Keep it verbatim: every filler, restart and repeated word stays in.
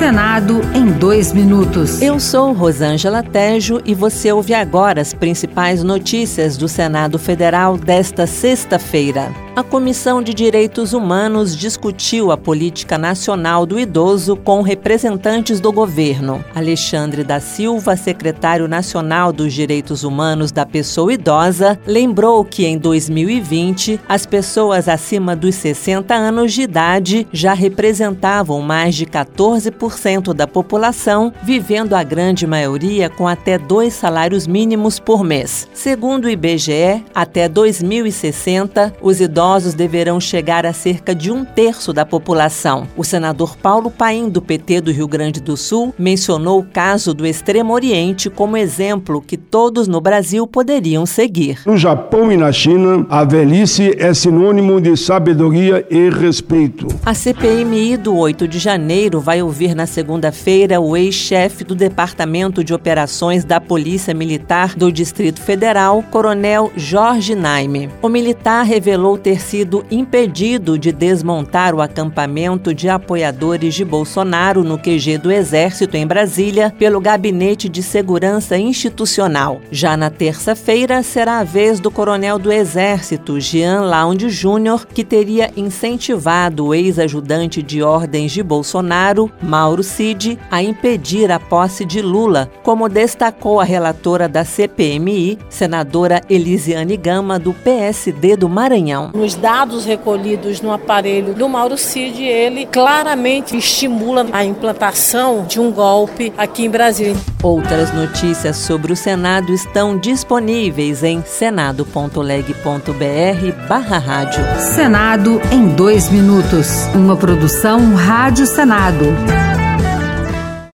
Senado em dois minutos. Eu sou Rosângela Tejo e você ouve agora as principais notícias do Senado Federal desta sexta-feira. A Comissão de Direitos Humanos discutiu a política nacional do idoso com representantes do governo. Alexandre da Silva, secretário nacional dos Direitos Humanos da Pessoa Idosa, lembrou que em dois mil e vinte as pessoas acima dos sessenta anos de idade já representavam mais de quatorze por cento da população, vivendo a grande maioria com até dois salários mínimos por mês. Segundo o I B G E, até dois mil e sessenta, os idosos deverão chegar a cerca de um terço da população. O senador Paulo Paim, do P T do Rio Grande do Sul, mencionou o caso do Extremo Oriente como exemplo que todos no Brasil poderiam seguir. No Japão e na China, a velhice é sinônimo de sabedoria e respeito. A C P M I do oito de janeiro vai ouvir na segunda-feira o ex-chefe do Departamento de Operações da Polícia Militar do Distrito Federal, Coronel Jorge Naime. O militar revelou ter sido impedido de desmontar o acampamento de apoiadores de Bolsonaro no Q G do Exército em Brasília pelo Gabinete de Segurança Institucional. Já na terça-feira será a vez do coronel do Exército, Jean Laude Júnior, que teria incentivado o ex-ajudante de ordens de Bolsonaro, Mauro Cid, a impedir a posse de Lula, como destacou a relatora da C P M I, senadora Elisiane Gama, do P S D do Maranhão. Nos dados recolhidos no aparelho do Mauro Cid, ele claramente estimula a implantação de um golpe aqui em Brasília. Outras notícias sobre o Senado estão disponíveis em senado ponto leg ponto br barra rádio. Senado em dois minutos. Uma produção Rádio Senado.